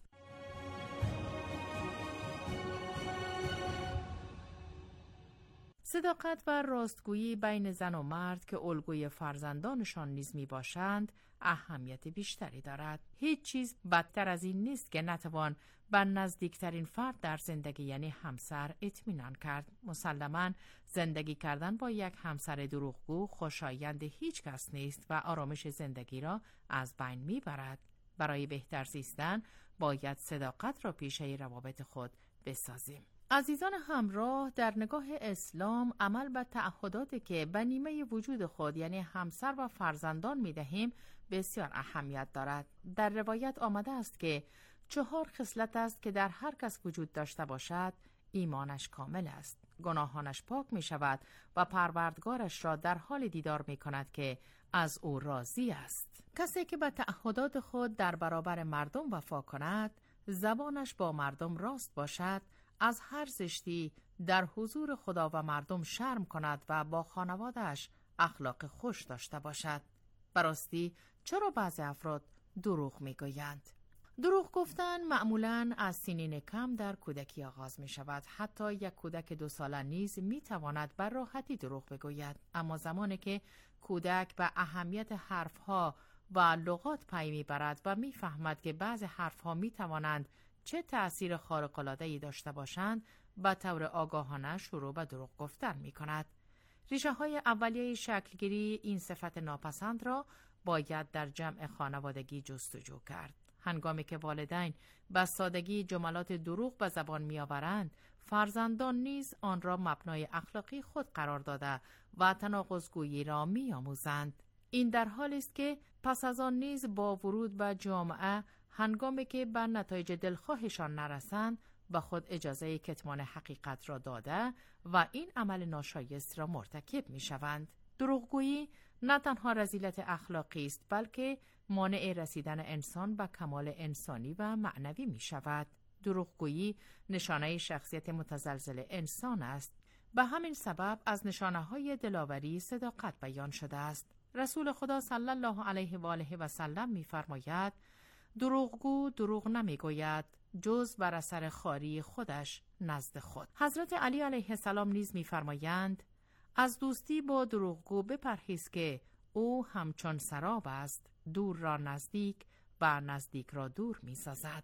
صداقت و راستگویی بین زن و مرد که الگوی فرزندانشان نیز می باشند اهمیت بیشتری دارد. هیچ چیز بدتر از این نیست که نتوان بر نزدیکترین فرد در زندگی یعنی همسر اطمینان کرد. مسلماً زندگی کردن با یک همسر دروغگو خوشایند هیچ کس نیست و آرامش زندگی را از بین می برد. برای بهتر زیستن باید صداقت را پیشه روابط خود بسازیم. عزیزان همراه، در نگاه اسلام عمل به تعهداتی که به نیمه وجود خود یعنی همسر و فرزندان می دهیم بسیار اهمیت دارد. در روایت آمده است که چهار خصلت است که در هر کس وجود داشته باشد ایمانش کامل است، گناهانش پاک می شود و پروردگارش را در حال دیدار می کند که از او راضی است. کسی که به تعهدات خود در برابر مردم وفا کند، زبانش با مردم راست باشد، از هر زشتی در حضور خدا و مردم شرم کند و با خانواده‌اش اخلاق خوش داشته باشد. براستی چرا بعضی افراد دروغ میگویند؟ دروغ گفتن معمولاً از سنین کم در کودکی آغاز می شود. حتی یک کودک دو ساله نیز می تواند بر راحتی دروغ بگوید، اما زمانی که کودک به اهمیت حرفها و لغات پی می برد و می فهمد که بعضی حرفها می توانند چه تأثیر خارق‌العاده‌ای داشته باشند، به طور آگاهانه شروع به دروغ گفتن می کند. ریشه های اولیه شکلگیری این صفت ناپسند را باید در جمع خانوادگی جستجو کرد. هنگامی که والدین به سادگی جملات دروغ به زبان می آورند، فرزندان نیز آن را مبنای اخلاقی خود قرار داده و تناقض‌گویی را می آموزند. این در حالی است که پس از آن نیز با ورود به جامعه هنگامی که به نتایج دلخواهشان نرسند به خود اجازه کتمان حقیقت را داده و این عمل ناشایست را مرتکب می شوند. دروغگویی نه تنها رذیلت اخلاقی است بلکه مانع رسیدن انسان به کمال انسانی و معنوی می شود. دروغگویی نشانه شخصیت متزلزل انسان است. به همین سبب از نشانه های دلاوری صداقت بیان شده است. رسول خدا صلی الله علیه و آله و سلم می فرماید دروغگو دروغ نمی گوید جز بر اثر خواری خودش نزد خود. حضرت علی علیه السلام نیز می فرمایند از دوستی با دروغگو بپرهیز که او همچون سراب است، دور را نزدیک و نزدیک را دور می سازد.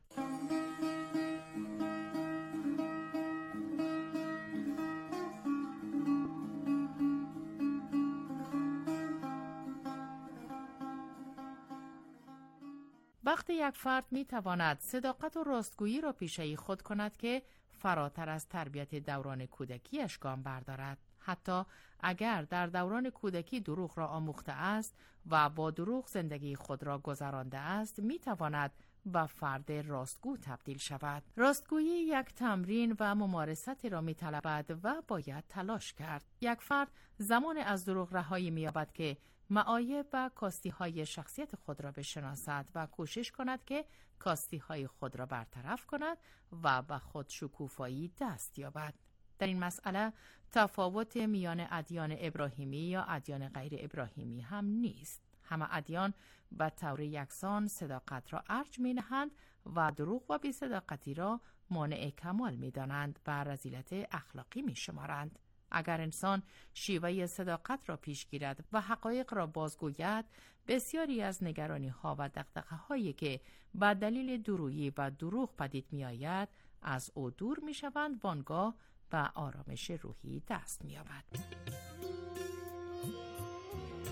وقتی یک فرد می تواند صداقت و راستگویی را پیشه خود کند که فراتر از تربیت دوران کودکیش گام بردارد. حتی اگر در دوران کودکی دروغ را آموخته است و با دروغ زندگی خود را گذرانده است، می تواند به فرد راستگو تبدیل شود. راستگویی یک تمرین و ممارستی را می طلبد و باید تلاش کرد. یک فرد زمان از دروغ رهایی می یابد که معایب و کاستی های شخصیت خود را بشناسد و کوشش کند که کاستی های خود را برطرف کند و به خود شکوفایی دست یابد. در این مسئله تفاوت میان ادیان ابراهیمی یا ادیان غیر ابراهیمی هم نیست. همه ادیان به طور یکسان صداقت را ارج می نهند و دروغ و بی‌صداقتی را مانع کمال می دانند و رذیلت اخلاقی می شمارند. اگر انسان شیوه صداقت را پیش گیرد و حقایق را بازگوید، بسیاری از نگرانی ها و دغدغه هایی که به دلیل دورویی و دروغ پدید می آید از او دور می شوند و آنگاه به آرامش روحی دست می یابد.